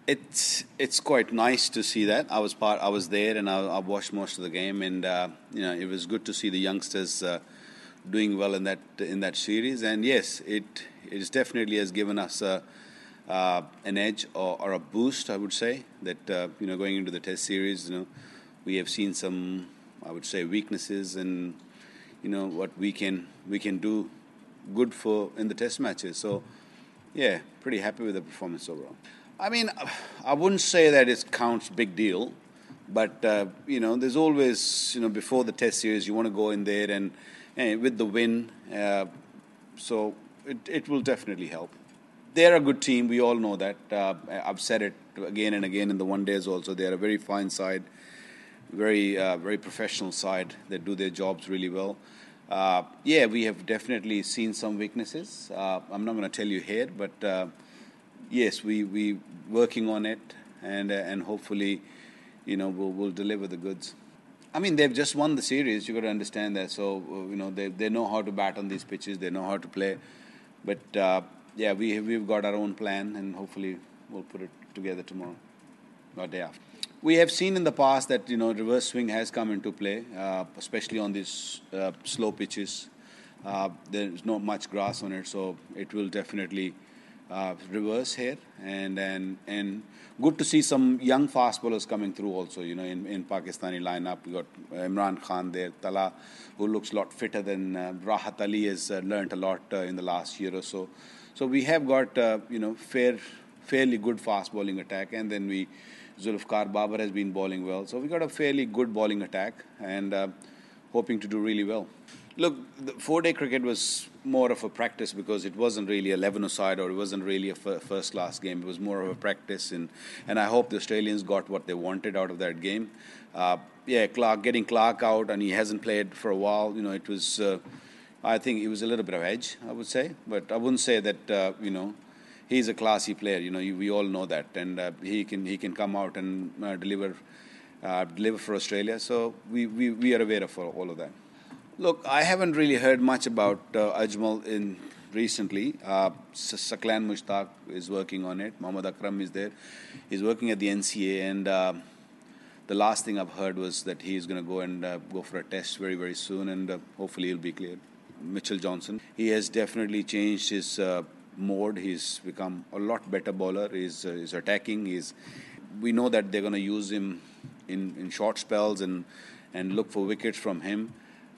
It's quite nice to see that. I was there, and I watched most of the game, and it was good to see the youngsters doing well in that series. And yes, it definitely has given us an edge or a boost, I would say, that going into the Test series, we have seen some, I would say, weaknesses, and what we can do good for in the Test matches. So yeah, pretty happy with the performance overall. I mean, I wouldn't say that it counts big deal, but there's always, before the Test series, you want to go in there and with the win, so it will definitely help. They're a good team. We all know that. I've said it again and again in the one days also. They're a very fine side, very professional side. They do their jobs really well. We have definitely seen some weaknesses. I'm not going to tell you here, but yes, we working on it, and hopefully, we'll deliver the goods. I mean, they've just won the series. You got to understand that. So they know how to bat on these pitches. They know how to play. But we've got our own plan, and hopefully we'll put it together tomorrow or day after. We have seen in the past that reverse swing has come into play, especially on these slow pitches. There's not much grass on it, so it will definitely reverse here, and good to see some young fast bowlers coming through also. In Pakistani lineup, we got Imran Khan there, Tala, who looks a lot fitter than Rahat Ali has learnt a lot in the last year or so. So we have got fairly good fast bowling attack, and then Zulfikar Babar has been bowling well. So we got a fairly good bowling attack, and hoping to do really well. Look, the 4-day cricket was more of a practice because it wasn't really 11-a-side, or it wasn't really a first-class game. It was more of a practice, and I hope the Australians got what they wanted out of that game. Getting Clark out, and he hasn't played for a while. It was, I think it was a little bit of edge, I would say. But I wouldn't say that, he's a classy player. We all know that, and he can come out and deliver for Australia. So we are aware of all of that. Look, I haven't really heard much about Ajmal recently. Saqlain Mushtaq is working on it. Mohammad Akram is there. He's working at the NCA, and the last thing I've heard was that he's going to go and go for a test very, very soon, and hopefully he'll be cleared. Mitchell Johnson, he has definitely changed his mode. He's become a lot better bowler. He's attacking. We know that they're going to use him in short spells and look for wickets from him.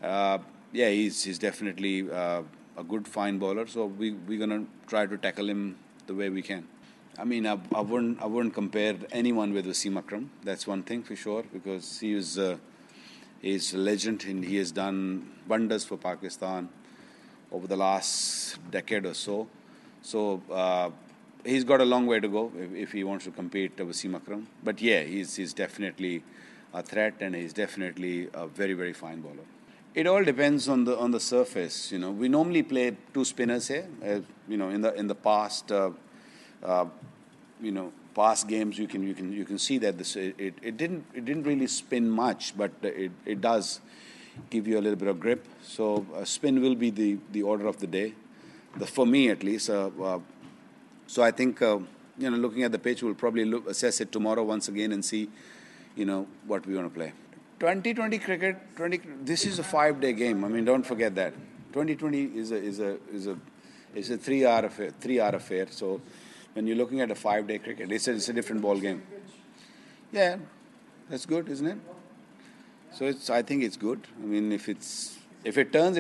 He's definitely a good, fine bowler. So we're going to try to tackle him the way we can. I mean, I wouldn't compare anyone with Wasim Akram. That's one thing for sure, because he's a legend, and he has done wonders for Pakistan over the last decade or so. So he's got a long way to go if he wants to compete with Wasim Akram. But yeah, he's definitely a threat, and he's definitely a very, very fine bowler. It all depends on the surface. We normally play two spinners here. In the past, past games, you can see that it didn't really spin much, but it does give you a little bit of grip. So spin will be the order of the day, for me at least. So I think looking at the pitch, we'll probably assess it tomorrow once again and see what we want to play. 2020 cricket, this is a 5-day game. I mean, don't forget that. 2020 is a 3-hour affair. So when you're looking at a 5-day cricket, it's a different ball game. Yeah, that's good, isn't it? So I think it's good. I mean, if it turns.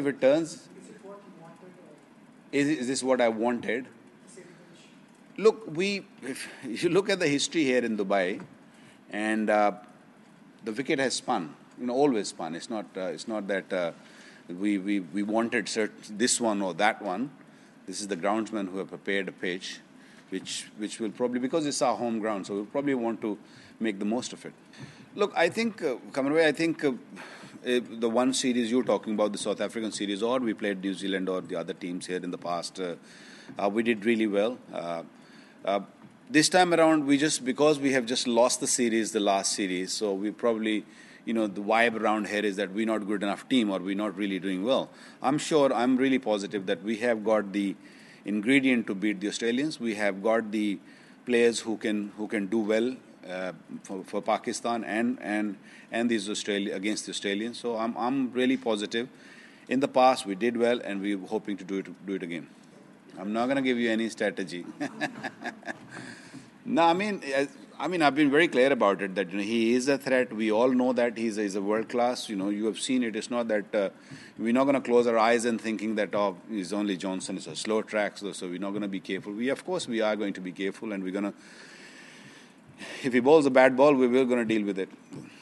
Is this what I wanted? Look, if you look at the history here in Dubai, and the wicket has spun, always spun. It's not that we wanted this one or that one. This is the groundsmen who have prepared a pitch, which will probably, because it's our home ground, so we'll probably want to make the most of it. Look, I think, Kamarway, the one series you're talking about, the South African series, or we played New Zealand or the other teams here in the past, we did really well. This time around, because we have just lost the last series, so we probably, the vibe around here is that we're not good enough team, or we're not really doing well. I'm really positive that we have got the ingredient to beat the Australians. We have got the players who can do well for Pakistan and these against the Australians. So I'm really positive. In the past, we did well, and we're hoping to do it again. I'm not going to give you any strategy. No, I've been very clear about it that he is a threat. We all know that he's a world class. You have seen it. It's not that we're not going to close our eyes and thinking that he's only Johnson. It's a slow track, so we're not going to be careful. Of course, we are going to be careful, and we're going to. If he bowls a bad ball, we're going to deal with it.